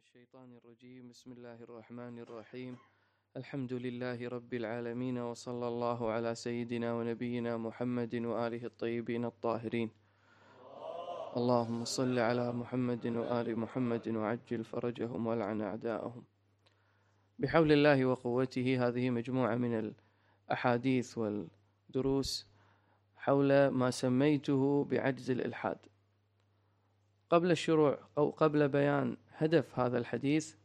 الشيطان الرجيم. بسم الله الرحمن الرحيم. الحمد لله رب العالمين، وصلى الله على سيدنا ونبينا محمد وآله الطيبين الطاهرين. اللهم صل على محمد وآل محمد وعجل فرجهم والعن أعداءهم. بحول الله وقوته، هذه مجموعة من الأحاديث والدروس حول ما سميته بعجز الإلحاد. قبل الشروع أو قبل بيان هدف هذا الحديث،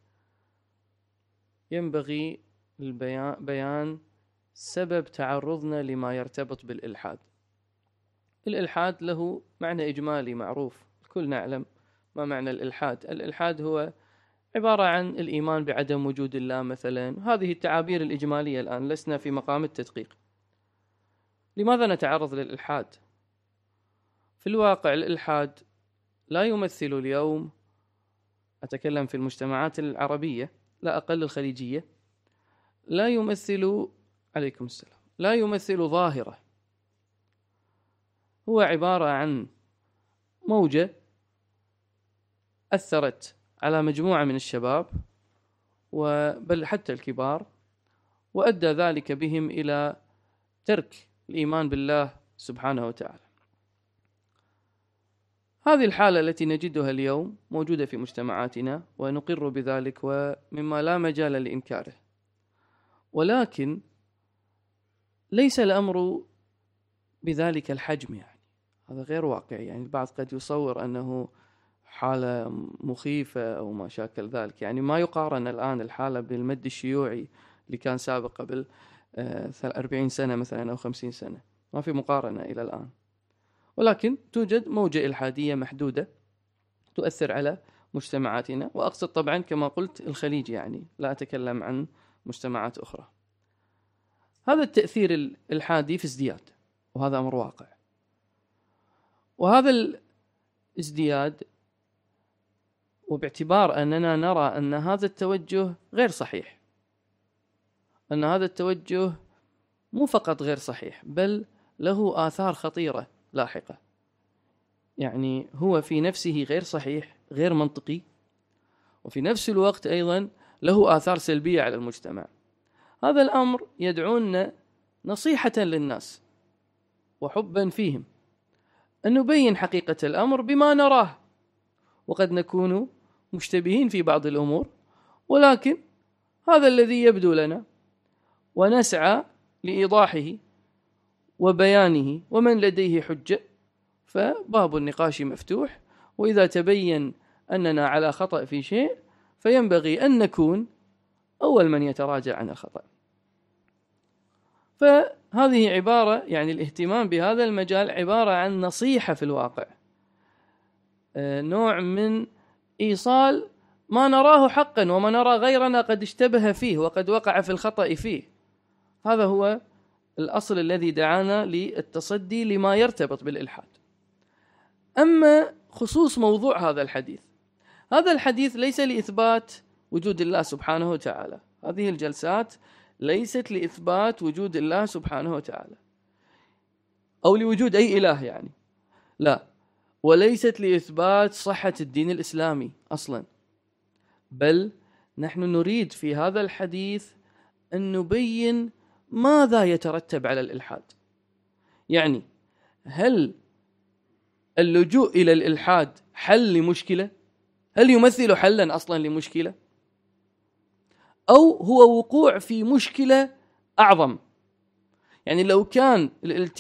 ينبغي بيان سبب تعرضنا لما يرتبط بالإلحاد. الإلحاد له معنى إجمالي معروف، الكل نعلم ما معنى الإلحاد. الإلحاد هو عبارة عن الإيمان بعدم وجود الله مثلا. هذه التعابير الإجمالية، الآن لسنا في مقام التدقيق. لماذا نتعرض للإلحاد؟ في الواقع الإلحاد لا يمثل اليوم، أتكلم في المجتمعات العربية لا أقل الخليجية، لا يمثل عليكم السلام لا يمثل ظاهرة. هو عبارة عن موجة أثرت على مجموعة من الشباب وبل حتى الكبار، وأدى ذلك بهم إلى ترك الإيمان بالله سبحانه وتعالى. هذه الحالة التي نجدها اليوم موجودة في مجتمعاتنا ونقر بذلك، ومما لا مجال لإنكاره. ولكن ليس الأمر بذلك الحجم، يعني هذا غير واقعي. يعني البعض قد يصور أنه حالة مخيفة أو ما شاكل ذلك. يعني ما يقارن الآن الحالة بالمد الشيوعي اللي كان سابق قبل 40 سنة مثلا أو 50 سنة، ما في مقارنة إلى الآن. ولكن توجد موجة إلحادية محدودة تؤثر على مجتمعاتنا، وأقصد طبعا كما قلت الخليج، يعني لا أتكلم عن مجتمعات أخرى. هذا التأثير الإلحادي في ازدياد، وهذا أمر واقع. وهذا الازدياد، وباعتبار أننا نرى أن هذا التوجه غير صحيح، أن هذا التوجه مو فقط غير صحيح بل له آثار خطيرة لاحقة. يعني هو في نفسه غير صحيح، غير منطقي، وفي نفس الوقت أيضا له آثار سلبية على المجتمع. هذا الأمر يدعونا نصيحة للناس وحبا فيهم أن نبين حقيقة الأمر بما نراه، وقد نكون مشتبهين في بعض الأمور، ولكن هذا الذي يبدو لنا ونسعى لإيضاحه وبيانه. ومن لديه حجة فباب النقاش مفتوح، وإذا تبين أننا على خطأ في شيء فينبغي أن نكون أول من يتراجع عن الخطأ. فهذه عبارة، يعني الاهتمام بهذا المجال عبارة عن نصيحة في الواقع، نوع من إيصال ما نراه حقا وما نرى غيرنا قد اشتبه فيه وقد وقع في الخطأ فيه. هذا هو الأصل الذي دعانا للتصدي لما يرتبط بالإلحاد. أما خصوص موضوع هذا الحديث، هذا الحديث ليس لإثبات وجود الله سبحانه وتعالى. هذه الجلسات ليست لإثبات وجود الله سبحانه وتعالى أو لوجود أي إله، يعني لا، وليست لإثبات صحة الدين الإسلامي أصلا، بل نحن نريد في هذا الحديث أن نبين ماذا يترتب على الإلحاد. يعني هل اللجوء إلى الإلحاد حل لمشكلة؟ هل يمثل حلا أصلا لمشكلة؟ أو هو وقوع في مشكلة أعظم؟ يعني لو كان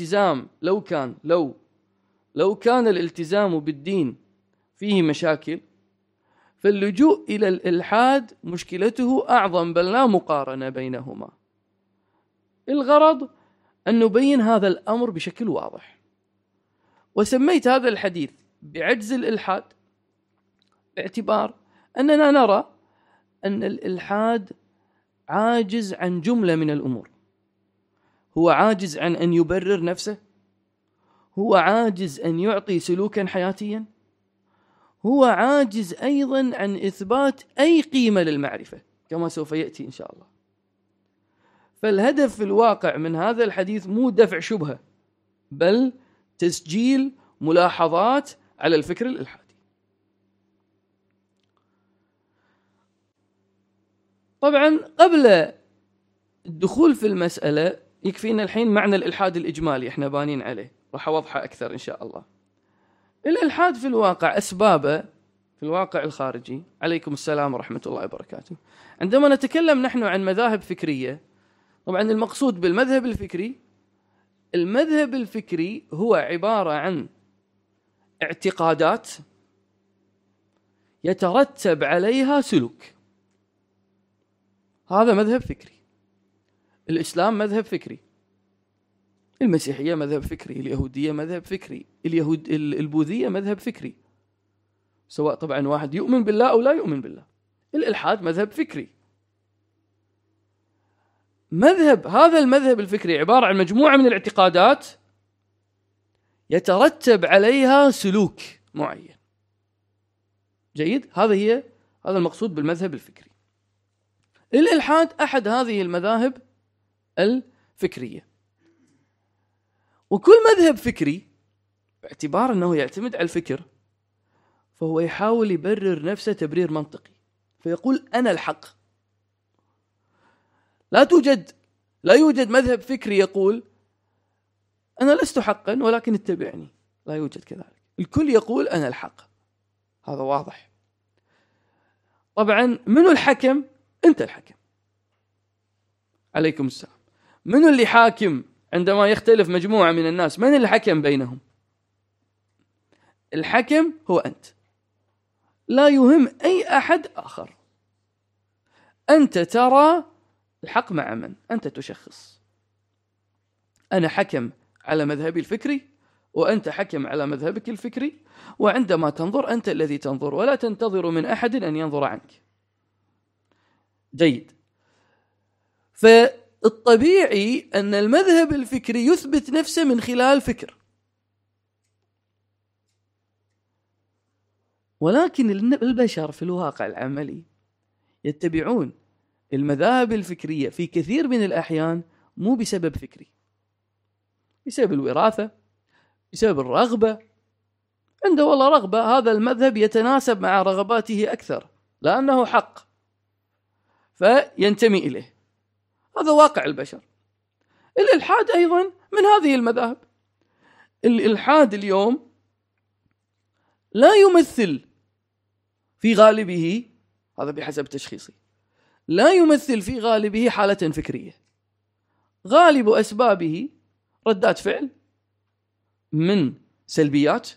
الالتزام بالدين فيه مشاكل، فاللجوء إلى الإلحاد مشكلته أعظم، بل لا مقارنة بينهما. الغرض أن نبين هذا الأمر بشكل واضح. وسميت هذا الحديث بعجز الإلحاد باعتبار أننا نرى أن الإلحاد عاجز عن جملة من الأمور. هو عاجز عن أن يبرر نفسه، هو عاجز أن يعطي سلوكا حياتيا، هو عاجز أيضا عن إثبات أي قيمة للمعرفة كما سوف يأتي إن شاء الله. فالهدف في الواقع من هذا الحديث مو دفع شبهة، بل تسجيل ملاحظات على الفكر الإلحادي. طبعا قبل الدخول في المسألة يكفينا الحين معنى الإلحاد الإجمالي احنا بانين عليه، راح أوضحه أكثر إن شاء الله. الإلحاد في الواقع أسبابه في الواقع الخارجي. عليكم السلام ورحمة الله وبركاته. عندما نتكلم نحن عن مذاهب فكرية، طبعا المقصود بالمذهب الفكري، المذهب الفكري هو عبارة عن اعتقادات يترتب عليها سلوك. هذا مذهب فكري. الإسلام مذهب فكري، المسيحية مذهب فكري، اليهودية مذهب فكري، البوذية مذهب فكري، سواء طبعا واحد يؤمن بالله أو لا يؤمن بالله. الإلحاد مذهب فكري. هذا المذهب الفكري عبارة عن مجموعة من الاعتقادات يترتب عليها سلوك معين. جيد؟ هذا المقصود بالمذهب الفكري. الإلحاد أحد هذه المذاهب الفكرية. وكل مذهب فكري باعتبار أنه يعتمد على الفكر فهو يحاول يبرر نفسه تبرير منطقي، فيقول أنا الحق. لا يوجد مذهب فكري يقول أنا لست حقا ولكن اتبعني، لا يوجد كذلك. الكل يقول أنا الحق، هذا واضح. طبعا منو الحكم؟ أنت الحكم. عليكم السلام. منو اللي حاكم عندما يختلف مجموعة من الناس؟ من الحكم بينهم؟ الحكم هو أنت، لا يهم أي أحد آخر. أنت ترى الحق مع من؟ أنت تشخص. أنا حكم على مذهبي الفكري وأنت حكم على مذهبك الفكري، وعندما تنظر أنت الذي تنظر ولا تنتظر من أحد أن ينظر عنك. جيد. فالطبيعي أن المذهب الفكري يثبت نفسه من خلال فكر، ولكن البشر في الواقع العملي يتبعون المذاهب الفكرية في كثير من الأحيان مو بسبب فكري، بسبب الوراثة، بسبب الرغبة. عنده والله رغبة، هذا المذهب يتناسب مع رغباته أكثر لأنه حق فينتمي إليه. هذا واقع البشر. الإلحاد أيضا من هذه المذاهب. الإلحاد اليوم لا يمثل في غالبه، هذا بحسب تشخيصي، لا يمثل في غالبه حالة فكرية. غالب أسبابه ردات فعل من سلبيات.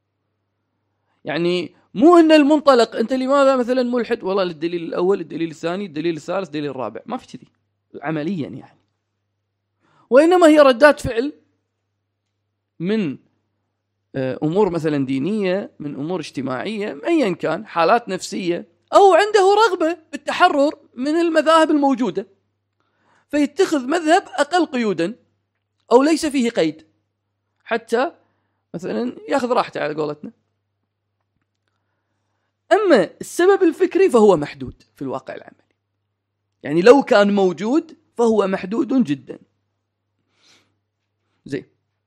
يعني مو أن المنطلق أنت لماذا مثلا ملحد، والله للدليل الأول، الدليل الثاني، الدليل الثالث، الدليل الرابع، ما في كذي عمليا يعني. وإنما هي ردات فعل من أمور مثلا دينية، من أمور اجتماعية، أيا كان، حالات نفسية، أو عنده رغبة بالتحرر من المذاهب الموجودة فيتخذ مذهب أقل قيودا أو ليس فيه قيد حتى مثلا يأخذ راحته على قولتنا. أما السبب الفكري فهو محدود في الواقع العملي، يعني لو كان موجود فهو محدود جدا. زين،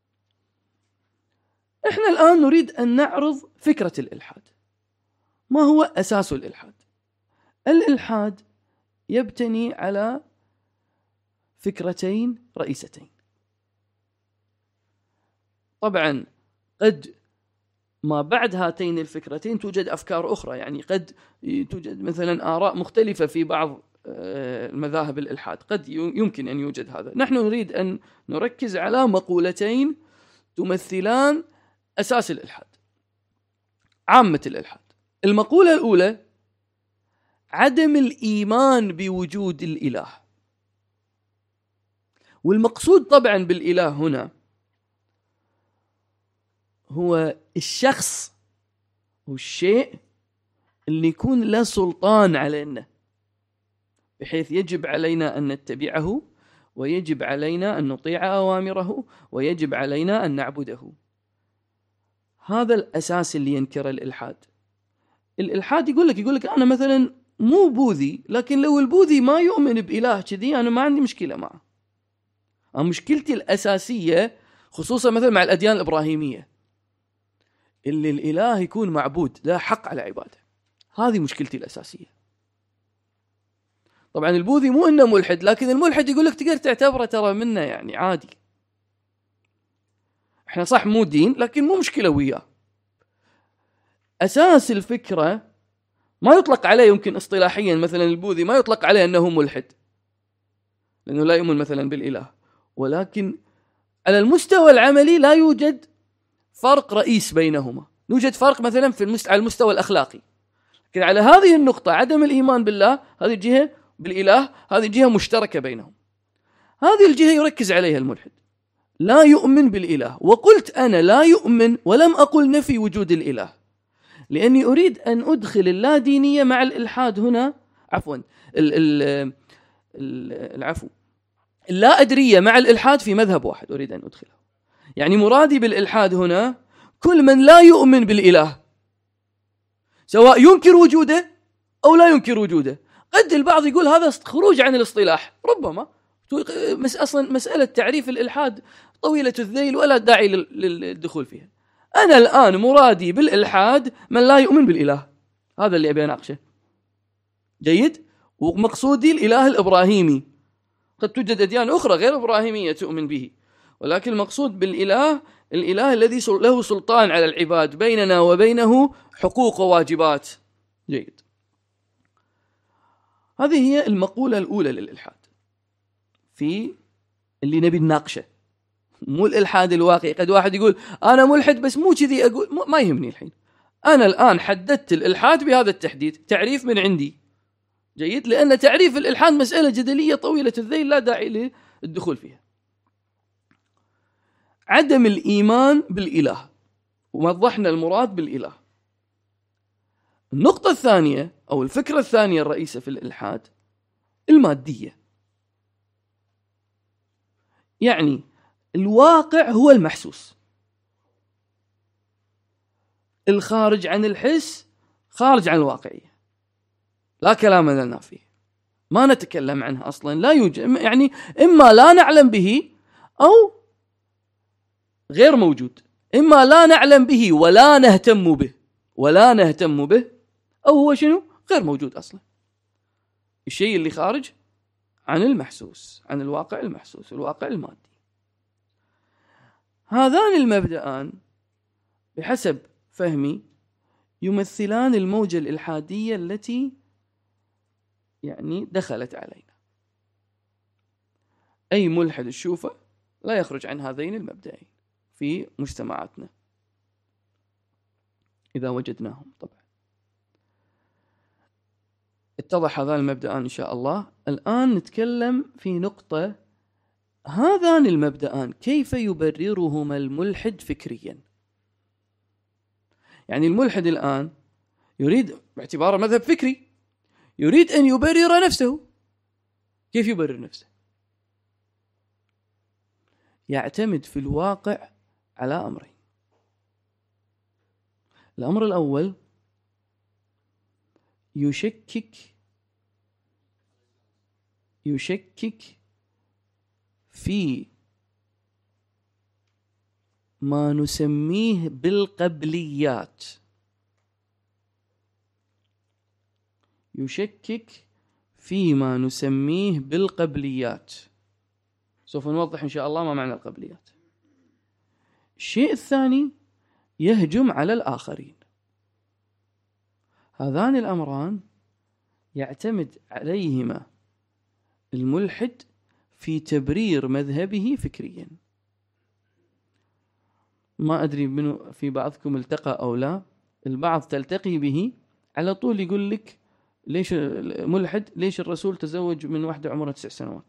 احنا الآن نريد أن نعرض فكرة الإلحاد. ما هو أساس الإلحاد؟ الإلحاد يبتني على فكرتين رئيستين. طبعا قد ما بعد هاتين الفكرتين توجد أفكار أخرى، يعني قد توجد مثلا آراء مختلفة في بعض المذاهب الإلحاد، قد يمكن أن يوجد هذا. نحن نريد أن نركز على مقولتين تمثلان أساس الإلحاد، عامة الإلحاد. المقولة الأولى عدم الإيمان بوجود الإله. والمقصود طبعا بالإله هنا هو الشخص والشيء اللي يكون له سلطان علينا، بحيث يجب علينا أن نتبعه، ويجب علينا أن نطيع أوامره، ويجب علينا أن نعبده. هذا الأساس اللي ينكر الإلحاد. الإلحاد يقول لك أنا مثلا مو بوذي، لكن لو البوذي ما يؤمن بإله كذي أنا ما عندي مشكلة معه. مشكلتي الأساسية خصوصا مثلا مع الأديان الإبراهيمية اللي الإله يكون معبود لا حق على عباده، هذه مشكلتي الأساسية. طبعا البوذي مو إنه ملحد، لكن الملحد يقول لك تقدر تعتبره ترى منه يعني عادي، احنا صح مو دين لكن مو مشكلة وياه. أساس الفكرة ما يطلق عليه يمكن اصطلاحيا، مثلا البوذي ما يطلق عليه أنه ملحد لأنه لا يؤمن مثلا بالإله، ولكن على المستوى العملي لا يوجد فرق رئيس بينهما، يوجد فرق مثلا على المستوى الأخلاقي، لكن على هذه النقطة عدم الإيمان بالله هذه الجهة بالإله هذه جهة مشتركة بينهم، هذه الجهة يركز عليها الملحد، لا يؤمن بالإله. وقلت أنا لا يؤمن ولم أقل نفي وجود الإله، لأني أريد أن أدخل اللادينية مع الإلحاد هنا، عفوا العفو اللا أدرية مع الإلحاد في مذهب واحد أريد أن أدخله. يعني مرادي بالإلحاد هنا كل من لا يؤمن بالإله، سواء ينكر وجوده أو لا ينكر وجوده. قد البعض يقول هذا خروج عن الاصطلاح، ربما أصلا مسألة تعريف الإلحاد طويلة الذيل ولا داعي للدخول فيها. أنا الآن مرادي بالإلحاد من لا يؤمن بالإله، هذا اللي أبي أناقشه. جيد؟ ومقصودي الإله الإبراهيمي، قد توجد أديان أخرى غير إبراهيمية تؤمن به، ولكن المقصود بالإله الإله الذي له سلطان على العباد، بيننا وبينه حقوق وواجبات. جيد، هذه هي المقولة الأولى للإلحاد في اللي نبي نناقشه، مو الإلحاد الواقعي. قد واحد يقول أنا ملحد بس مو كذي أقول، ما يهمني الحين، أنا الآن حددت الإلحاد بهذا التحديد، تعريف من عندي. جيد، لأن تعريف الإلحاد مسألة جدلية طويلة الذيل لا داعي للدخول فيها. عدم الإيمان بالإله، ووضحنا المراد بالإله. النقطة الثانية أو الفكرة الثانية الرئيسة في الإلحاد المادية، يعني الواقع هو المحسوس، الخارج عن الحس خارج عن الواقعية، لا كلام لنا فيه، ما نتكلم عنه أصلا، لا يوجد، يعني إما لا نعلم به أو غير موجود، إما لا نعلم به ولا نهتم به أو هو شنو؟ غير موجود أصلا، الشيء اللي خارج عن المحسوس، عن الواقع المحسوس، الواقع المادي. هذان المبدأان بحسب فهمي يمثلان الموجة الإلحادية التي يعني دخلت علينا. أي ملحد تشوفه لا يخرج عن هذين المبدأين في مجتمعاتنا إذا وجدناهم. طبعا اتضح هذان المبدأان إن شاء الله. الآن نتكلم في نقطة، هذان المبدأان كيف يبررهما الملحد فكريا؟ يعني الملحد الآن يريد باعتباره مذهب فكري يريد أن يبرر نفسه. كيف يبرر نفسه؟ يعتمد في الواقع على أمرين. الأمر الأول يشكك في ما نسميه بالقبليات، يشكك فيما نسميه بالقبليات. سوف نوضح إن شاء الله ما معنى القبليات. الشيء الثاني يهجم على الآخرين. هذان الأمران يعتمد عليهما الملحد في تبرير مذهبه فكريا. ما أدري منو في بعضكم التقى أو لا، البعض تلتقي به على طول يقول لك ليش ملحد، ليش الرسول تزوج من واحدة عمرها 9 سنوات.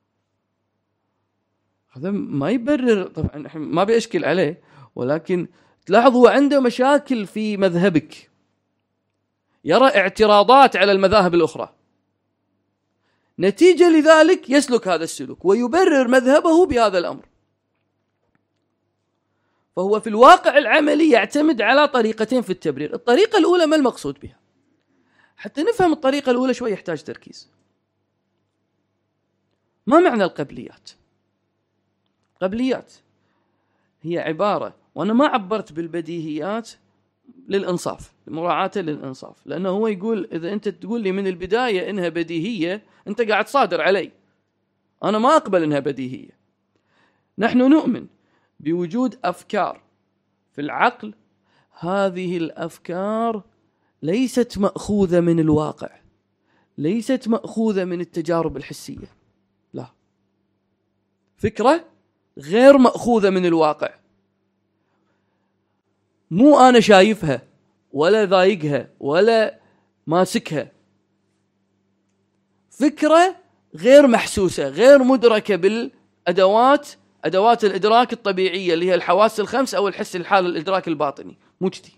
هذا ما يبرر، طبعا ما بيشكل عليه، ولكن تلاحظ هو عنده مشاكل في مذهبك، يرى اعتراضات على المذاهب الأخرى، نتيجة لذلك يسلك هذا السلوك ويبرر مذهبه بهذا الأمر. فهو في الواقع العملي يعتمد على طريقتين في التبرير. الطريقة الأولى ما المقصود بها؟ حتى نفهم الطريقة الأولى شوي يحتاج تركيز. ما معنى القبليات؟ قبليات هي عبارة، وأنا ما عبرت بالبديهيات للإنصاف، مراعاة للإنصاف، لأنه هو يقول إذا أنت تقول لي من البداية إنها بديهية أنت قاعد صادر علي، أنا ما أقبل إنها بديهية. نحن نؤمن بوجود أفكار في العقل، هذه الأفكار ليست مأخوذة من الواقع، ليست مأخوذة من التجارب الحسية، لا، فكرة غير مأخوذة من الواقع، مو أنا شايفها ولا ضايقها ولا ماسكها، فكرة غير محسوسة غير مدركة أدوات الإدراك الطبيعية اللي هي الحواس الخمس أو الحس الحال الإدراك الباطني، مو كذي.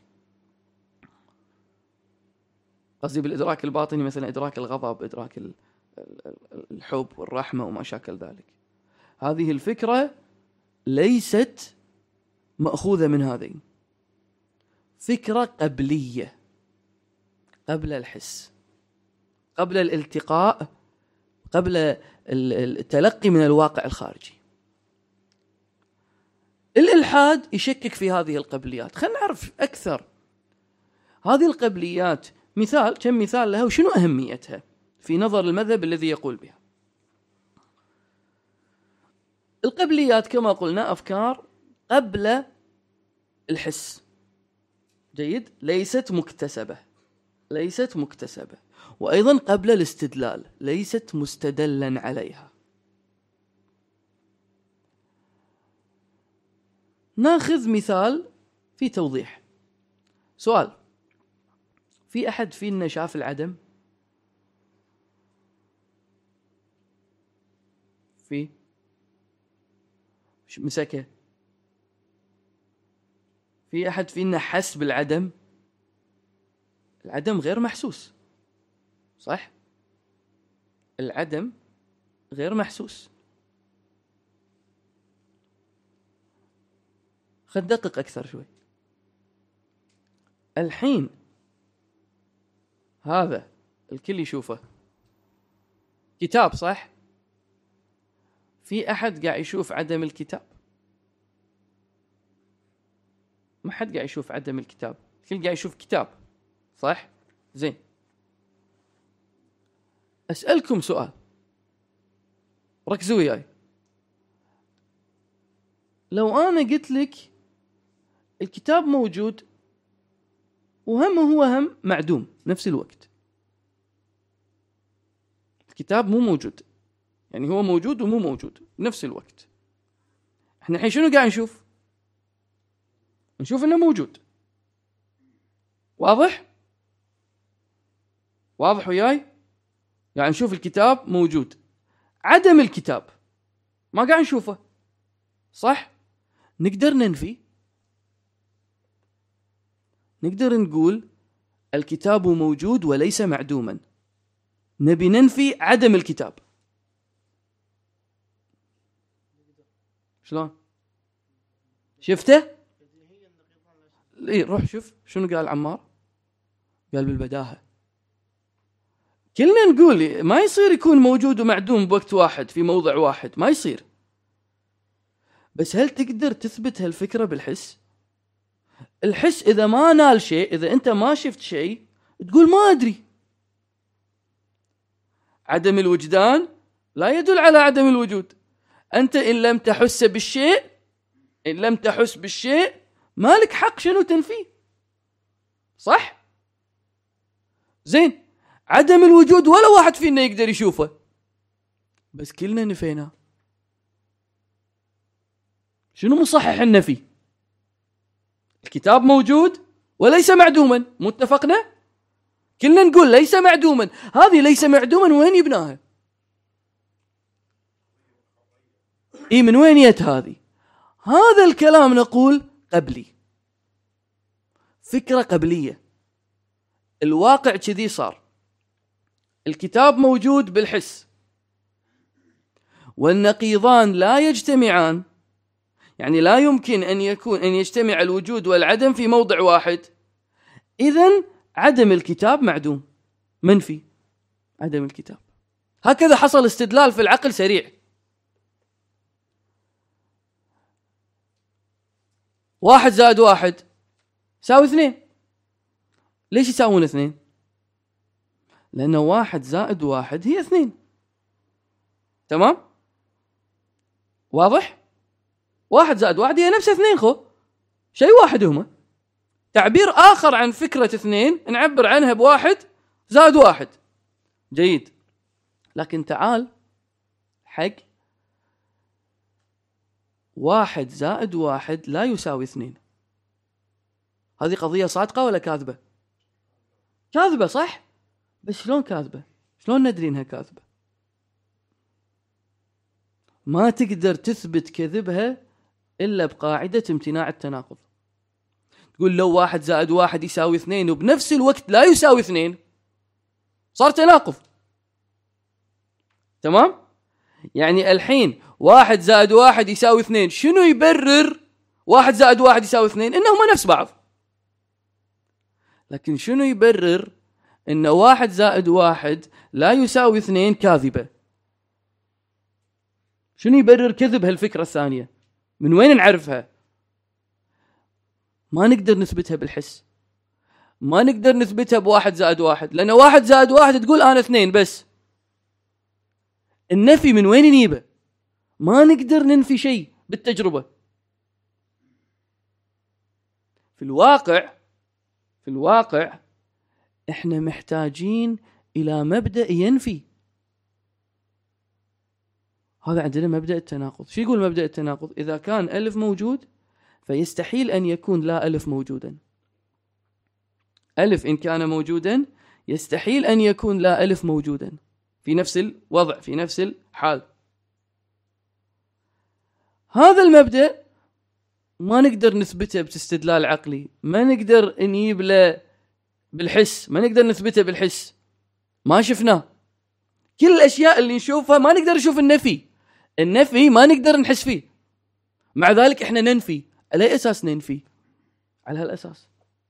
قصدي بالإدراك الباطني مثلا إدراك الغضب، إدراك الحب والرحمة وما شاكل ذلك. هذه الفكرة ليست مأخوذة من هذين، فكرة قبلية، قبل الحس، قبل الالتقاء، قبل التلقي من الواقع الخارجي. الإلحاد يشكك في هذه القبليات. خلينا نعرف أكثر هذه القبليات، كم مثال لها وشنو أهميتها في نظر المذهب الذي يقول بها. القبليات كما قلنا أفكار قبل الحس، جيد، ليست مكتسبة، وأيضا قبل الاستدلال، ليست مستدلا عليها. ناخذ مثال في توضيح. سؤال: في أحد فينا شاف العدم؟ في مسكه؟ في أحد فينا حس بالعدم؟ العدم غير محسوس، صح؟ العدم غير محسوس. خد دقق أكثر شوي. الحين هذا الكل يشوفه كتاب، صح؟ في أحد قاعد يشوف عدم الكتاب؟ ما حد قاعد يشوف عدم الكتاب، الكل قاعد يشوف كتاب، صح؟ زين، أسألكم سؤال، ركزوا وياي. لو أنا قلت لك الكتاب موجود هو هم معدوم نفس الوقت، الكتاب مو موجود، يعني هو موجود ومو موجود نفس الوقت، احنا الحين شنو قاعد نشوف؟ نشوف انه موجود. واضح وياي؟ يعني نشوف الكتاب موجود، عدم الكتاب ما قاعد نشوفه، صح؟ نقدر ننفي، نقدر نقول الكتاب موجود وليس معدوما، نبي ننفي عدم الكتاب. شلون؟ شفته؟ روح شوف شنو قال عمار، قال بالبداهة. كلنا نقول ما يصير يكون موجود ومعدوم بوقت واحد في موضع واحد، ما يصير. بس هل تقدر تثبت هالفكرة بالحس؟ الحس إذا ما نال شيء، إذا أنت ما شفت شيء تقول ما أدري. عدم الوجدان لا يدل على عدم الوجود. أنت إن لم تحس بالشيء ما لك حق شنو تنفيه، صح؟ زين، عدم الوجود ولا واحد فينا يقدر يشوفه، بس كلنا نفينا. شنو مصحح النفي؟ الكتاب موجود وليس معدوما، متفقنا؟ كلنا نقول ليس معدوما. هذه ليس معدوما وين يبناها؟ من وين جت هذه؟ هذا الكلام نقول قبلي، فكرة قبلية. الواقع كذي صار، الكتاب موجود بالحس، والنقيضان لا يجتمعان، يعني لا يمكن أن يجتمع الوجود والعدم في موضع واحد. إذن عدم الكتاب معدوم، منفي عدم الكتاب. هكذا حصل استدلال في العقل سريع. 1 + 1 = 2، ليش يساوون 2؟ لأنه 1 زائد 1 هي 2. تمام؟ واضح؟ 1 زائد 1 هي نفس 2 خو، شيء واحد هما. تعبير آخر عن فكرة 2 نعبر عنها ب1 زائد 1. جيد. لكن تعال حق 1 زائد 1 لا يساوي 2. هذه قضية صادقة ولا كاذبة؟ كاذبة صح؟ بس شلون كاذبة؟ شلون ندري انها كاذبة؟ ما تقدر تثبت كذبها إلا بقاعدة امتناع التناقض. تقول لو 1 زائد 1 يساوي 2 وبنفس الوقت لا يساوي 2، صار تناقض. تمام؟ يعني الحين 1 زائد 1 يساوي 2، شنو يبرر 1 زائد 1 يساوي 2؟ إنهما نفس بعض. لكن شنو يبرر إن 1 زائد 1 لا يساوي 2 كاذبة؟ شنو يبرر كذب هالفكرة الثانية؟ من وين نعرفها؟ ما نقدر نثبتها بالحس، ما نقدر نثبتها ب1 زائد 1، لأن 1 زائد 1 تقول أنا 2 بس. النفي من وين نجيبه؟ ما نقدر ننفي شيء بالتجربة. في الواقع احنا محتاجين إلى مبدأ ينفي. هذا عندنا مبدأ التناقض. شو يقول مبدأ التناقض؟ إذا كان ألف موجود فيستحيل أن يكون لا ألف موجودا. ألف إن كان موجودا يستحيل أن يكون لا ألف موجودا في نفس الوضع، في نفس الحال. هذا المبدأ ما نقدر نثبته باستدلال عقلي، ما نقدر نجيب له بالحس، ما نقدر نثبته بالحس، ما شفناه. كل الأشياء اللي نشوفها ما نقدر نشوف النفي ما نقدر نحس فيه. مع ذلك احنا ننفي. على أي أساس ننفي؟ على هالأساس.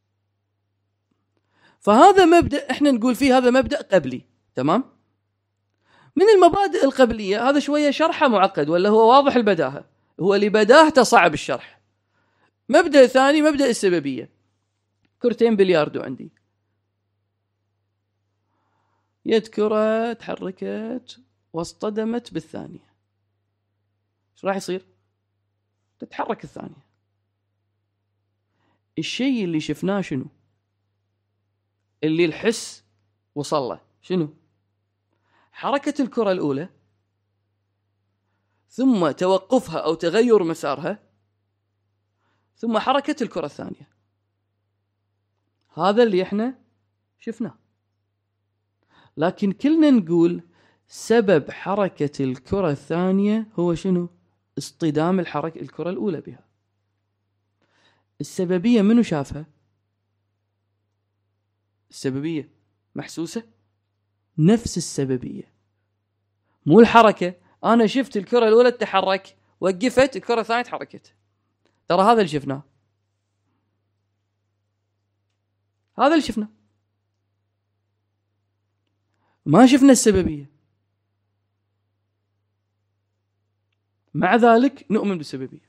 فهذا مبدأ احنا نقول فيه هذا مبدأ قبلي. تمام؟ من المبادئ القبلية، هذا شوية شرحه معقد ولا هو واضح البداهة؟ هو اللي بداهته صعب الشرح. مبدأ ثاني مبدأ السببية. كرتين بلياردو عندي، يد كرة تحركت واصطدمت بالثانية، ايش راح يصير؟ تتحرك الثانية. الشيء اللي شفناه شنو؟ اللي الحس وصل له شنو؟ حركة الكرة الأولى ثم توقفها أو تغير مسارها ثم حركة الكرة الثانية. هذا اللي احنا شفناه. لكن كلنا نقول سبب حركة الكرة الثانية هو شنو؟ اصطدام الكرة الأولى بها. السببية منو شافها؟ السببية محسوسة؟ نفس السببية، مو الحركة. أنا شفت الكرة الأولى تتحرك، وقفت، الكرة الثانية تحركت. ترى هذا اللي شفناه، هذا اللي شفناه، ما شفنا السببية. مع ذلك نؤمن بالسببية.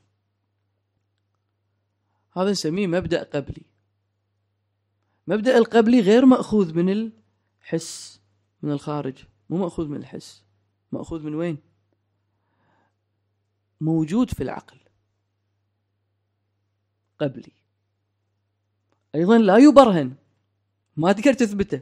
هذا نسميه مبدأ قبلي. مبدأ القبلي غير مأخوذ من الحس، من الخارج، مو مأخوذ من الحس. مأخوذ من وين؟ موجود في العقل. قبلي أيضا لا يبرهن، ما تقدر تثبته.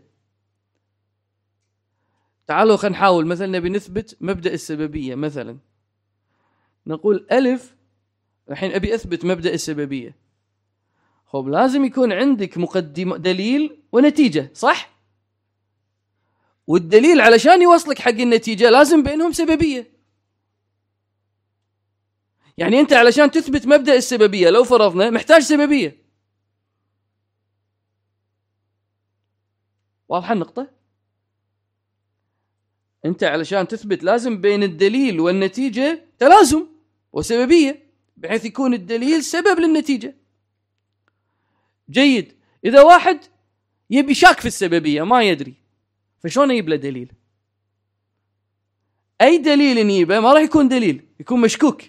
تعالوا خلينا نحاول مثلا نبي نثبت مبدأ السببية. مثلا نقول ألف، الحين أبي أثبت مبدأ السببية. خب لازم يكون عندك مقدمة، دليل ونتيجة، صح؟ والدليل علشان يوصلك حق النتيجة لازم بينهم سببية. يعني أنت علشان تثبت مبدأ السببية لو فرضنا محتاج سببية. واضحة النقطة؟ أنت علشان تثبت لازم بين الدليل والنتيجة تلازم وسببية، بحيث يكون الدليل سبب للنتيجة. جيد. إذا واحد يبي شاك في السببية ما يدري، فشون يجيب له دليل؟ أي دليل نجيبه ما راح يكون دليل، يكون مشكوك،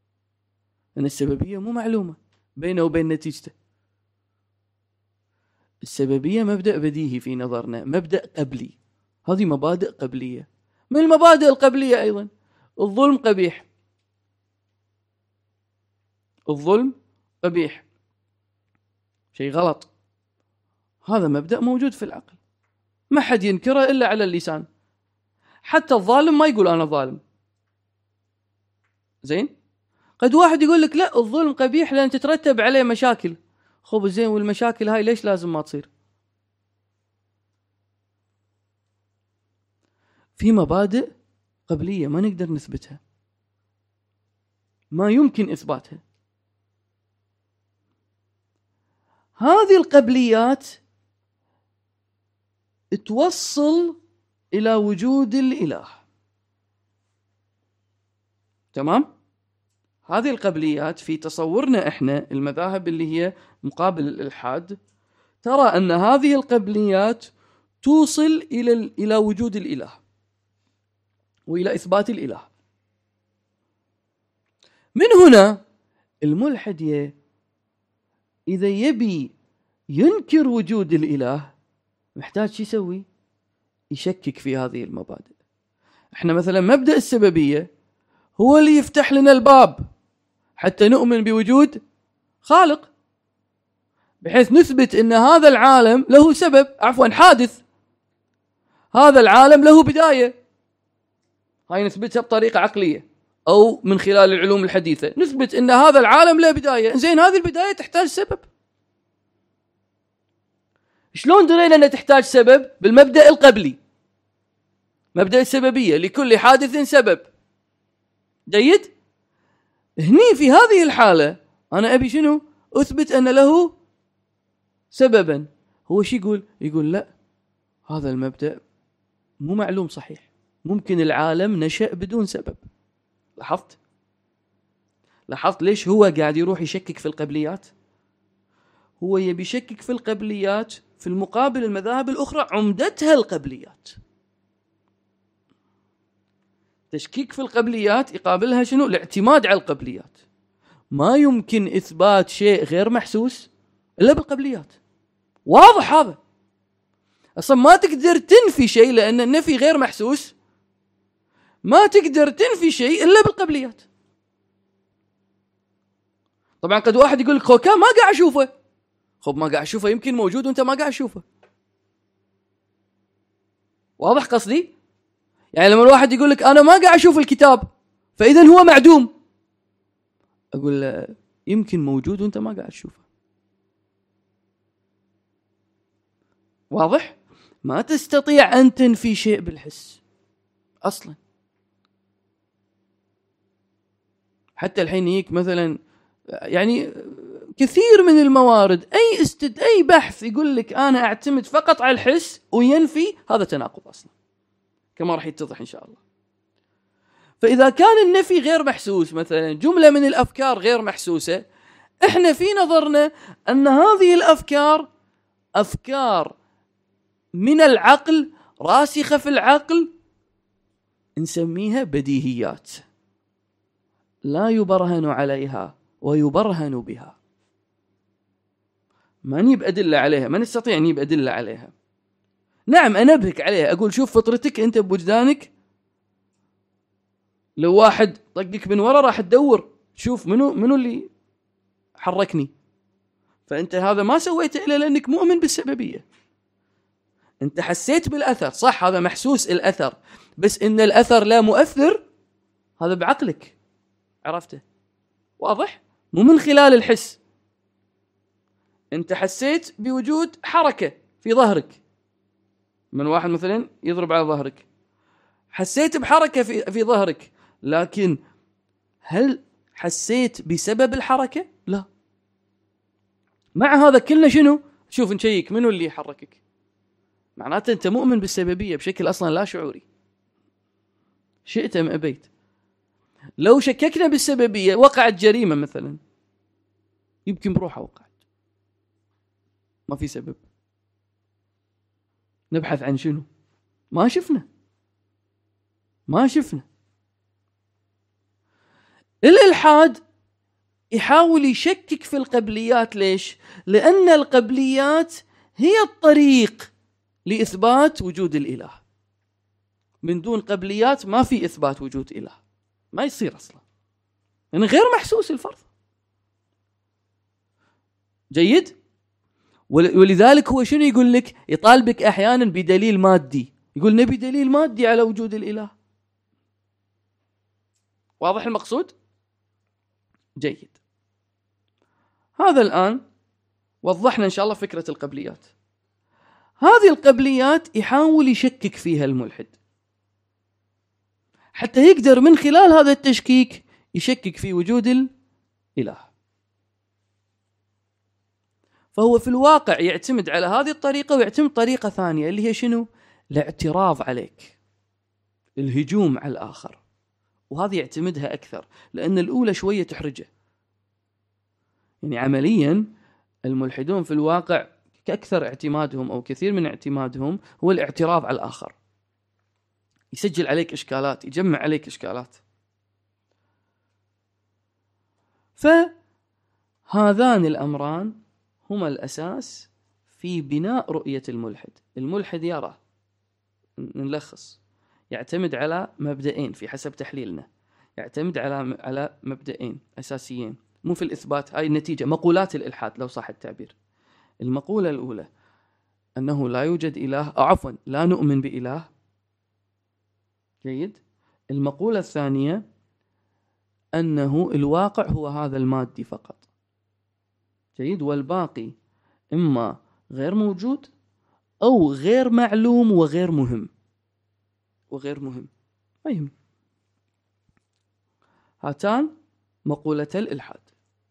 لأن السببية مو معلومة بينه وبين نتيجته. السببية مبدأ بديهي في نظرنا، مبدأ قبلي، هذه مبادئ قبلية. من المبادئ القبلية أيضا الظلم قبيح، الظلم قبيح، شيء غلط، هذا مبدأ موجود في العقل، ما حد ينكره إلا على اللسان، حتى الظالم ما يقول أنا ظالم. زين، قد واحد يقول لك لا الظلم قبيح لأن تترتب عليه مشاكل. خب زين، والمشاكل هاي ليش لازم ما تصير؟ في مبادئ قبلية ما نقدر نثبتها، ما يمكن إثباتها. هذه القبليات توصل إلى وجود الإله. تمام؟ هذه القبليات في تصورنا إحنا المذاهب اللي هي مقابل الإلحاد، ترى أن هذه القبليات توصل إلى وجود الإله وإلى إثبات الإله. من هنا الملحد إذا يبي ينكر وجود الإله محتاج شو يسوي؟ يشكك في هذه المبادئ. احنا مثلا مبدأ السببية هو اللي يفتح لنا الباب حتى نؤمن بوجود خالق، بحيث نثبت ان هذا العالم له سبب، عفوا حادث، هذا العالم له بداية. هاي نثبتها بطريقة عقلية او من خلال العلوم الحديثة، نثبت ان هذا العالم له بداية. زين، هذه البداية تحتاج سبب. شلون درينا أنها تحتاج سبب؟ بالمبدأ القبلي، مبدأ السببية، لكل حادث سبب. جيد؟ هني في هذه الحالة أنا أبي شنو؟ أثبت أن له سببا. هو شو يقول؟ يقول لا، هذا المبدأ مو معلوم صحيح، ممكن العالم نشأ بدون سبب. لاحظت ليش هو قاعد يروح يشكك في القبليات؟ هو يبي يشكك في القبليات، في المقابل المذاهب الأخرى عمدتها القبليات. تشكيك في القبليات يقابلها شنو؟ الاعتماد على القبليات. ما يمكن إثبات شيء غير محسوس إلا بالقبليات. واضح هذا؟ أصلا ما تقدر تنفي شيء، لأن النفي غير محسوس. ما تقدر تنفي شيء إلا بالقبليات. طبعا قد واحد يقول لك خوكا ما قاعد أشوفه. خب ما قاعد أشوفه يمكن موجود وأنت ما قاعد أشوفه. واضح قصدي؟ يعني لما الواحد يقول لك أنا ما قاعد أشوف الكتاب فإذا هو معدوم، أقول له يمكن موجود وأنت ما قاعد تشوفه. واضح؟ ما تستطيع أن تنفي شيء بالحس أصلا. حتى الحين يجيك مثلا يعني كثير من الموارد أي بحث يقول لك أنا أعتمد فقط على الحس وينفي، هذا تناقض أصلا، كما راح يتضح إن شاء الله. فإذا كان النفي غير محسوس، مثلا جملة من الأفكار غير محسوسة، إحنا في نظرنا أن هذه الأفكار أفكار من العقل، راسخة في العقل، نسميها بديهيات لا يبرهن عليها ويبرهن بها. ما نجيب أدلة عليها، ما نستطيع نجيب أدلة عليها. نعم أنبهك عليها، أقول شوف فطرتك أنت بوجدانك، لو واحد طقك من ورا راح تدور شوف منو اللي حركني. فأنت هذا ما سويته إلا لأنك مؤمن بالسببية. أنت حسيت بالأثر، صح، هذا محسوس الأثر، بس إن الأثر لا مؤثر، هذا بعقلك عرفته. واضح؟ مو من خلال الحس. أنت حسيت بوجود حركة في ظهرك، من واحد مثلا يضرب على ظهرك، حسيت بحركة في ظهرك، لكن هل حسيت بسبب الحركة؟ لا. مع هذا كله شنو؟ شوف نشيك منو اللي يحركك، معناته أنت مؤمن بالسببية بشكل أصلا لا شعوري، شئت أم أبيت. لو شككنا بالسببية، وقعت جريمة مثلا، يمكن بروحها وقعت، ما في سبب، نبحث عن شنو؟ ما شفنا. الإلحاد يحاول يشكك في القبليات. ليش؟ لأن القبليات هي الطريق لإثبات وجود الإله. من دون قبليات ما في إثبات وجود إله، ما يصير أصلا، يعني غير محسوس الفرض. جيد. ولذلك هو شنو يقول لك؟ يطالبك أحيانا بدليل مادي، يقول نبي دليل مادي على وجود الإله. واضح المقصود؟ جيد. هذا الآن وضحنا إن شاء الله فكرة القبليات. هذه القبليات يحاول يشكك فيها الملحد حتى يقدر من خلال هذا التشكيك يشكك في وجود الإله. فهو في الواقع يعتمد على هذه الطريقة ويعتمد طريقة ثانية اللي هي شنو؟ الاعتراض عليك، الهجوم على الآخر. وهذه يعتمدها أكثر لأن الأولى شوية تحرجه. يعني عمليا الملحدون في الواقع كأكثر اعتمادهم أو كثير من اعتمادهم هو الاعتراض على الآخر. يسجل عليك إشكالات، يجمع عليك إشكالات. فهذان الأمران هما الأساس في بناء رؤية الملحد. الملحد يرى، نلخص، يعتمد على مبدئين في حسب تحليلنا. يعتمد على مبدئين أساسيين، مو في الإثبات، هاي النتيجة، مقولات الإلحاد لو صح التعبير. المقولة الأولى أنه لا يوجد إله، أو عفوا لا نؤمن بإله. جيد. المقولة الثانية أنه الواقع هو هذا المادي فقط. جيد. والباقي إما غير موجود أو غير معلوم وغير مهم. ما يهم. هاتان مقولتا الإلحاد.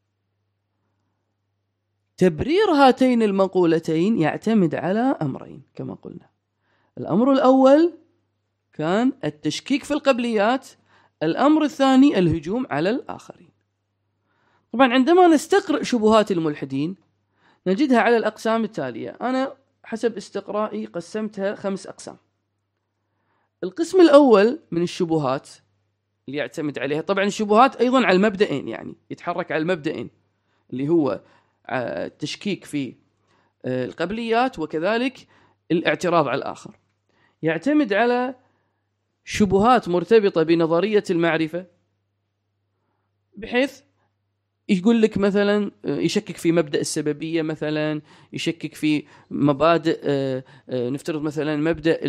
تبرير هاتين المقولتين يعتمد على أمرين كما قلنا. الأمر الأول كان التشكيك في القبليات، الأمر الثاني الهجوم على الآخرين. طبعا عندما نستقرأ شبهات الملحدين نجدها على الأقسام التالية. أنا حسب استقرائي قسمتها 5 أقسام. القسم الأول من الشبهات اللي يعتمد عليها، طبعا الشبهات أيضا على المبدئين، يعني يتحرك على المبدئين اللي هو التشكيك في القبليات وكذلك الاعتراض على الآخر. يعتمد على شبهات مرتبطة بنظرية المعرفة، بحيث يقول لك مثلا يشكك في مبدأ السببية، مثلا يشكك في مبادئ، نفترض مثلا مبدأ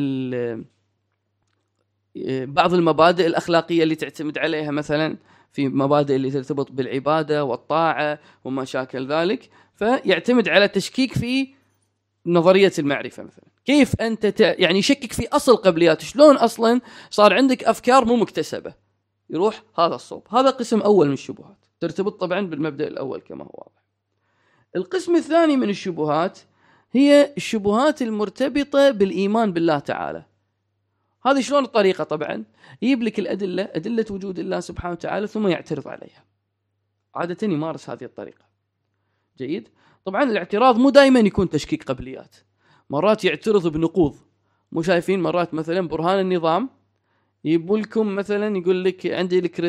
بعض المبادئ الأخلاقية اللي تعتمد عليها، مثلا في مبادئ اللي ترتبط بالعبادة والطاعة وما شاكل ذلك. فيعتمد على تشكيك في نظرية المعرفة. مثلا كيف أنت يعني يشكك في أصل قبليات، شلون أصلا صار عندك أفكار مو مكتسبة، يروح هذا الصوب. هذا قسم أول من الشبهات، ترتبط طبعا بالمبدأ الأول كما هو واضح. القسم الثاني من الشبهات هي الشبهات المرتبطة بالإيمان بالله تعالى. هذه شلون الطريقة؟ طبعا يجيب لك الأدلة، أدلة وجود الله سبحانه وتعالى، ثم يعترض عليها. عادة يمارس هذه الطريقة. جيد. طبعا الاعتراض مو دائما يكون تشكيك قبليات، مرات يعترض بنقوض. مو شايفين مرات مثلا برهان النظام يجيب لكم مثلا يقول لك عندي لك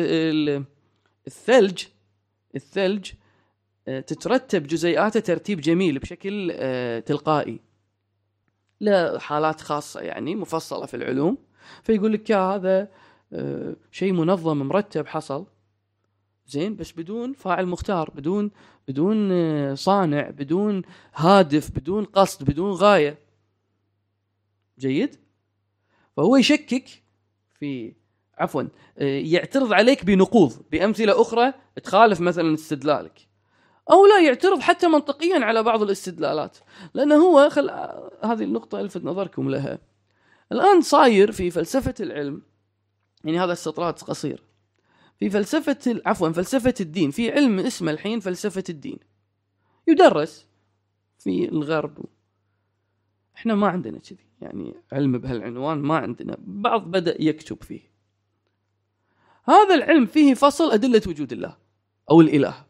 الثلج تترتب جزيئاته ترتيب جميل بشكل تلقائي، لا حالات خاصة يعني مفصلة في العلوم. فيقول لك هذا شيء منظم مرتب حصل زين، بس بدون فاعل مختار، بدون صانع، بدون هادف، بدون قصد، بدون غاية. جيد. فهو يشكك في يعترض عليك بنقوض، بأمثلة أخرى تخالف مثلا استدلالك، أو لا يعترض حتى منطقيا على بعض الاستدلالات. لأنه هو هذه النقطة ألفت نظركم لها. الآن صاير في فلسفة العلم، يعني هذا استطراد قصير، في فلسفة الدين، في علم اسمه الحين فلسفة الدين، يدرس في الغرب. احنا ما عندنا كذي، يعني علم بهالعنوان ما عندنا. بعض بدأ يكتب فيه. هذا العلم فيه فصل أدلة وجود الله أو الإله،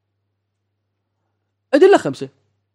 أدلة 5،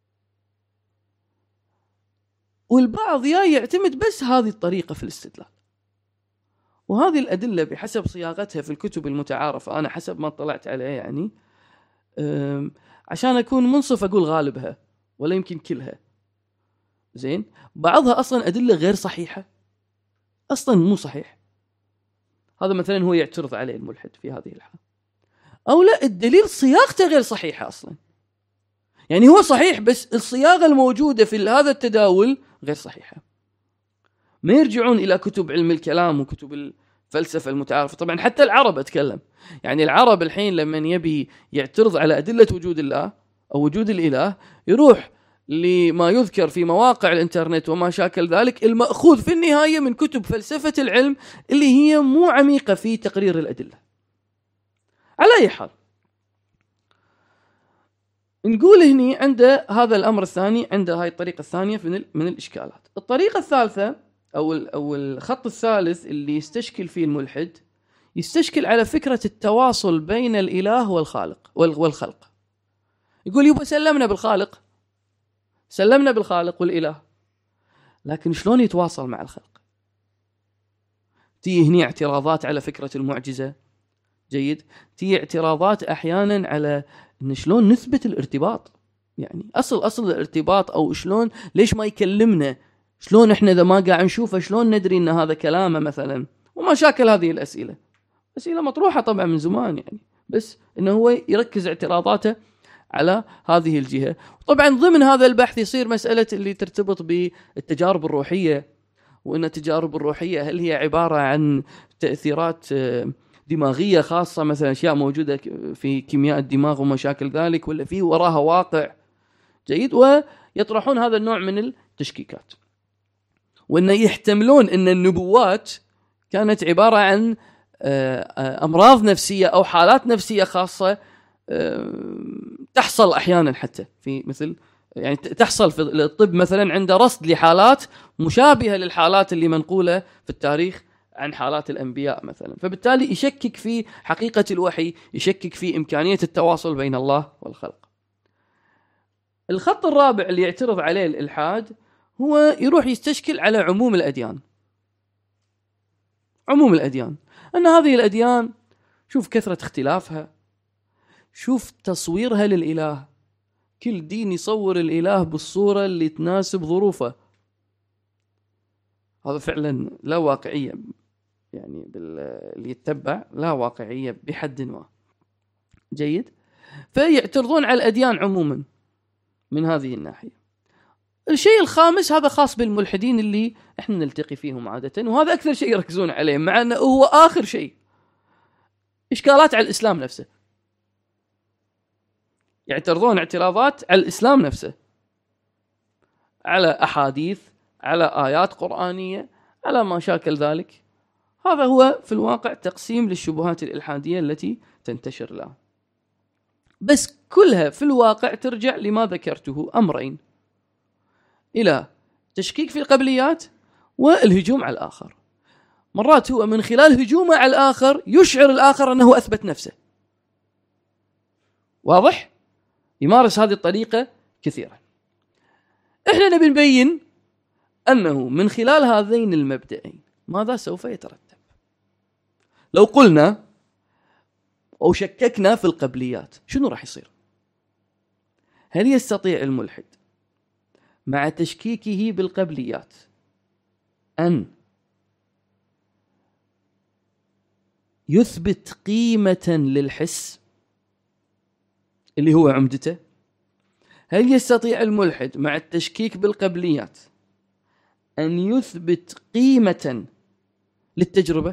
والبعض يعتمد بس هذه الطريقة في الاستدلال. وهذه الأدلة بحسب صياغتها في الكتب المتعارفة، أنا حسب ما طلعت عليه يعني عشان أكون منصف أقول غالبها ولا يمكن كلها، زين، بعضها أصلا أدلة غير صحيحة، أصلا مو صحيح. هذا مثلا هو يعترض عليه الملحد في هذه الحالة. أو لا، الدليل صياغته غير صحيحة أصلا، يعني هو صحيح بس الصياغة الموجودة في هذا التداول غير صحيحة. ما يرجعون إلى كتب علم الكلام وكتب الفلسفة المتعارفة. طبعا حتى العرب أتكلم، يعني العرب الحين لما يبي يعترض على أدلة وجود الله أو وجود الإله، يروح لما يذكر في مواقع الإنترنت وما شاكل ذلك، المأخوذ في النهاية من كتب فلسفة العلم اللي هي مو عميقة في تقرير الأدلة. على أي حال، نقول هني عند هذا الأمر الثاني، عند هاي الطريقة الثانية من الإشكالات. الطريقة الثالثة أو الخط الثالث اللي يستشكل فيه الملحد، يستشكل على فكرة التواصل بين الإله والخلق. يقول يبقى سلمنا بالخالق والإله، لكن شلون يتواصل مع الخلق؟ تيجي هني اعتراضات على فكرة المعجزة، جيد، تيجي اعتراضات أحيانا على إن شلون نثبت الارتباط، يعني أصل الارتباط، أو شلون ليش ما يكلمنا، شلون إحنا إذا ما قاعد نشوفه شلون ندري إن هذا كلامه مثلا، وما شاكل هذه الأسئلة. أسئلة مطروحة طبعا من زمان يعني، بس إنه هو يركز اعتراضاته على هذه الجهة. طبعا ضمن هذا البحث يصير مسألة اللي ترتبط بالتجارب الروحية، وإن التجارب الروحية هل هي عبارة عن تأثيرات دماغية خاصة، مثلا أشياء موجودة في كيمياء الدماغ ومشاكل ذلك، ولا في وراها واقع، جيد، ويطرحون هذا النوع من التشكيكات، وإن يحتملون أن النبوات كانت عبارة عن أمراض نفسية أو حالات نفسية خاصة تحصل أحيانا حتى في مثل، يعني تحصل في الطب مثلا عند رصد لحالات مشابهة للحالات اللي منقولة في التاريخ عن حالات الأنبياء مثلا. فبالتالي يشكك في حقيقة الوحي، يشكك في إمكانية التواصل بين الله والخلق. الخط الرابع اللي يعترض عليه الإلحاد هو يروح يستشكل على عموم الأديان. عموم الأديان، أن هذه الأديان شوف كثرة اختلافها، شوف تصويرها للإله، كل دين يصور الإله بالصورة اللي تناسب ظروفه. هذا فعلا لا واقعية، يعني اللي يتبع لا واقعية بحد ما، جيد. فيعترضون على الأديان عموما من هذه الناحية. الشيء الخامس هذا خاص بالملحدين اللي احنا نلتقي فيهم عادة، وهذا أكثر شيء يركزون عليه، مع أنه هو آخر شيء، إشكالات على الإسلام نفسه. يعترضون اعتراضات على الإسلام نفسه، على أحاديث، على آيات قرآنية، على ما شاكل ذلك. هذا هو في الواقع تقسيم للشبهات الإلحادية التي تنتشر الآن، بس كلها في الواقع ترجع لما ذكرته، أمرين: إلى تشكيك في القبليات والهجوم على الآخر. مرات هو من خلال هجومه على الآخر يشعر الآخر أنه أثبت نفسه، واضح؟ يمارس هذه الطريقة كثيرا. إحنا نبي نبين أنه من خلال هذين المبدئين ماذا سوف يترتب. لو قلنا أو شككنا في القبليات شنو راح يصير؟ هل يستطيع الملحد مع تشكيكه بالقبليات أن يثبت قيمة للحس اللي هو عمدته؟ هل يستطيع الملحد مع التشكيك بالقبليات أن يثبت قيمة للتجربة؟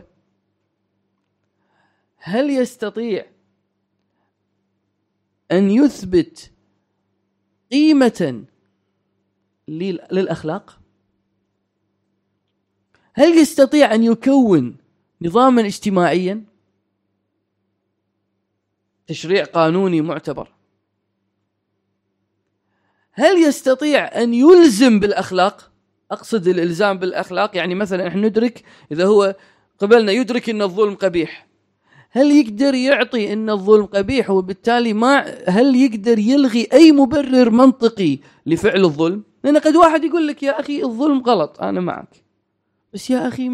هل يستطيع أن يثبت قيمة للأخلاق؟ هل يستطيع أن يكون نظاما اجتماعيا، تشريع قانوني معتبر؟ هل يستطيع أن يلزم بالأخلاق؟ أقصد الإلزام بالأخلاق يعني مثلا احنا ندرك، إذا هو قبلنا يدرك أن الظلم قبيح، هل يقدر يعطي أن الظلم قبيح وبالتالي هل يقدر يلغي أي مبرر منطقي لفعل الظلم؟ لأن قد واحد يقول لك يا أخي الظلم غلط، أنا معك، بس يا أخي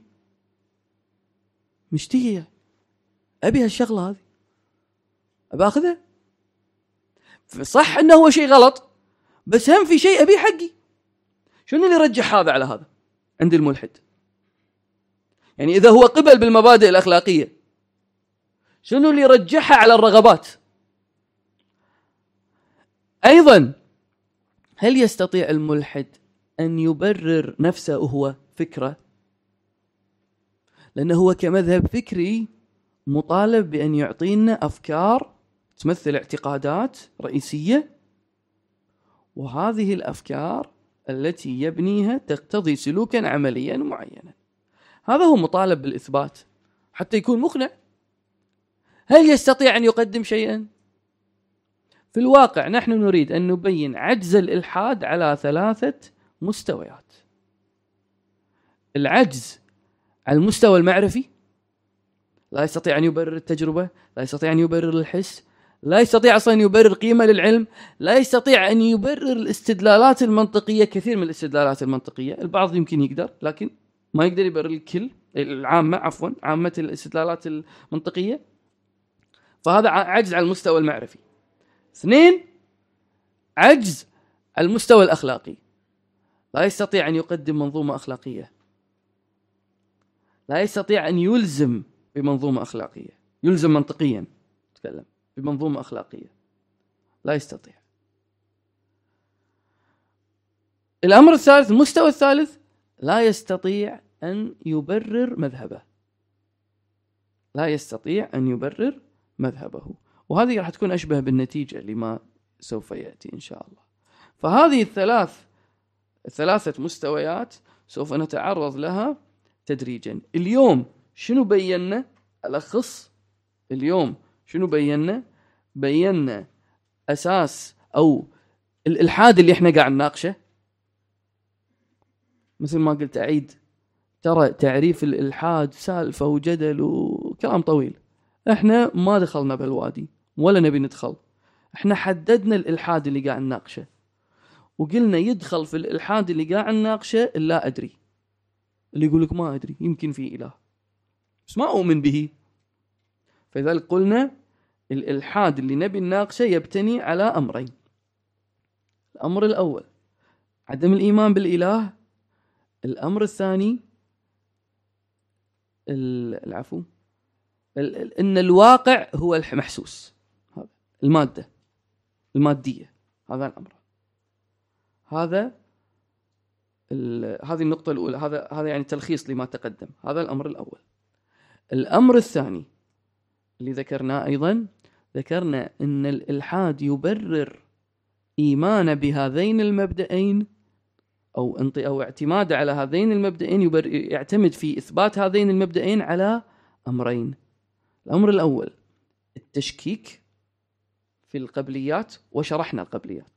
مشتهي أبي هالشغلة هذه، أبي أخذها. صح أنه هو شيء غلط، بس هم في شيء أبي حقي. شنو اللي يرجح هذا على هذا عند الملحد؟ يعني إذا هو قبل بالمبادئ الأخلاقية، شنو اللي يرجحها على الرغبات؟ أيضا هل يستطيع الملحد أن يبرر نفسه وهو فكرة؟ لأنه هو كمذهب فكري مطالب بأن يعطينا أفكار تمثل اعتقادات رئيسية، وهذه الأفكار التي يبنيها تقتضي سلوكا عمليا معينا. هذا هو مطالب بالإثبات حتى يكون مقنع. هل يستطيع أن يقدم شيئا؟ في الواقع نحن نريد أن نبين عجز الإلحاد على 3 مستويات. العجز على المستوى المعرفي، لا يستطيع أن يبرر التجربة، لا يستطيع أن يبرر الحس، لا يستطيع أصلا أن يبرر قيمة للعلم، لا يستطيع أن يبرر الاستدلالات المنطقية. كثير من الاستدلالات المنطقية البعض يمكن يقدر، لكن ما يقدر يبرر الكل، عامة الاستدلالات المنطقية. فهذا عجز على المستوى المعرفي. 2، عجز على المستوى الأخلاقي، لا يستطيع أن يقدم منظومة أخلاقية، لا يستطيع أن يلزم بمنظومة أخلاقية، يلزم منطقيا تكلم بمنظومة أخلاقية، لا يستطيع. الأمر الثالث، المستوى الثالث، لا يستطيع أن يبرر مذهبه، لا يستطيع أن يبرر مذهبه. وهذه راح تكون أشبه بالنتيجة لما سوف يأتي إن شاء الله. فهذه الثلاثة مستويات سوف نتعرض لها تدريجا. اليوم شنو بينا؟ الأخص اليوم شنو بينا؟ بينا أساس أو الإلحاد اللي احنا قاعد نناقشه. مثل ما قلت أعيد، ترى تعريف الإلحاد سالفة وجدل وكلام طويل، احنا ما دخلنا بالوادي ولا نبي ندخل. احنا حددنا الإلحاد اللي قاعد نناقشه، وقلنا يدخل في الإلحاد اللي قاعد نناقشه اللا أدري، اللي يقول لك ما أدري يمكن في إله بس ما أؤمن به. فلذلك قلنا الإلحاد اللي نبي نناقشه يبتني على أمرين. الأمر الأول عدم الإيمان بالإله، الأمر الثاني إن الواقع هو المحسوس، المادية. هذا الأمر، هذه النقطة الأولى. هذا يعني تلخيص لما تقدم. هذا الأمر الأول. الأمر الثاني اللي ذكرناه أيضا، ذكرنا أن الإلحاد يبرر إيمان بهذين المبدئين أو اعتماد على هذين المبدئين، يعتمد في إثبات هذين المبدئين على أمرين. الأمر الأول التشكيك في القبليات، وشرحنا القبليات.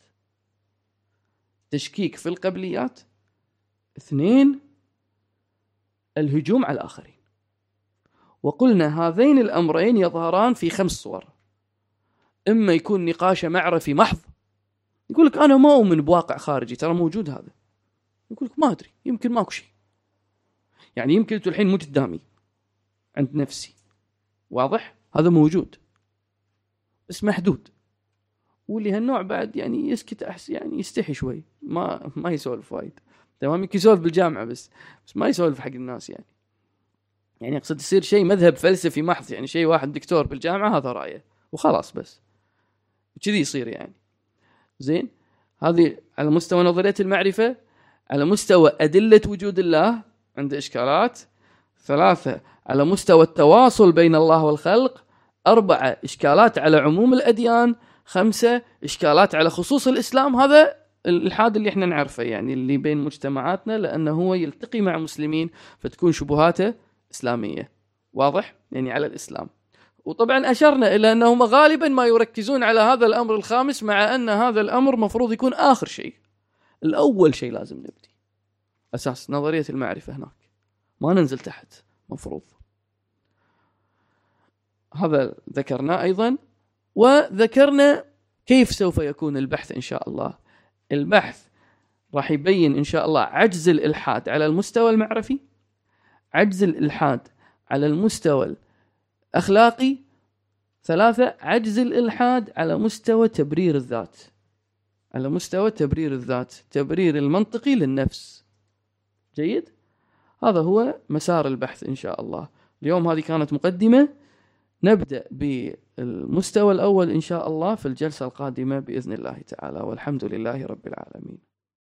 تشكيك في القبليات. 2، الهجوم على الآخرين. وقلنا هذين الأمرين يظهران في 5 صور. إما يكون نقاش معرفي محض، يقول لك أنا ما أؤمن بواقع خارجي، ترى موجود هذا، يقول لك ما أدري يمكن ماكو شيء، يعني يمكن أنتوا الحين مو قدامي عند نفسي، واضح؟ هذا موجود بس محدود. واللي هالنوع بعد يعني يسكت أحس، يعني يستحي شوي، ما يسولف وايد. تمام، يمكن يسولف بالجامعة بس ما يسولف حق الناس. يعني أقصد يصير شيء مذهب فلسفي محض، يعني شيء واحد دكتور بالجامعة هذا رأيه وخلاص، بس كذي يصير يعني. زين، هذه على مستوى نظرية المعرفة. على مستوى أدلة وجود الله عنده إشكالات. 3، على مستوى التواصل بين الله والخلق. 4، إشكالات على عموم الأديان. 5، إشكالات على خصوص الإسلام. هذا الإلحاد اللي احنا نعرفه، يعني اللي بين مجتمعاتنا، لأنه هو يلتقي مع مسلمين فتكون شبهاته إسلامية، واضح؟ يعني على الإسلام. وطبعا أشرنا إلى أنهم غالبا ما يركزون على هذا الأمر الخامس، مع أن هذا الأمر مفروض يكون آخر شيء. الأول شيء لازم نبدي أساس نظرية المعرفة هناك، ما ننزل تحت، مفروض. هذا ذكرنا أيضا. وذكرنا كيف سوف يكون البحث إن شاء الله. البحث راح يبين إن شاء الله عجز الإلحاد على المستوى المعرفي، عجز الإلحاد على المستوى الأخلاقي. 3، عجز الإلحاد على مستوى تبرير الذات، على مستوى تبرير الذات، تبرير المنطقي للنفس. جيد؟ هذا هو مسار البحث إن شاء الله. اليوم هذه كانت مقدمة، نبدأ بالمستوى الأول إن شاء الله في الجلسة القادمة بإذن الله تعالى، والحمد لله رب العالمين.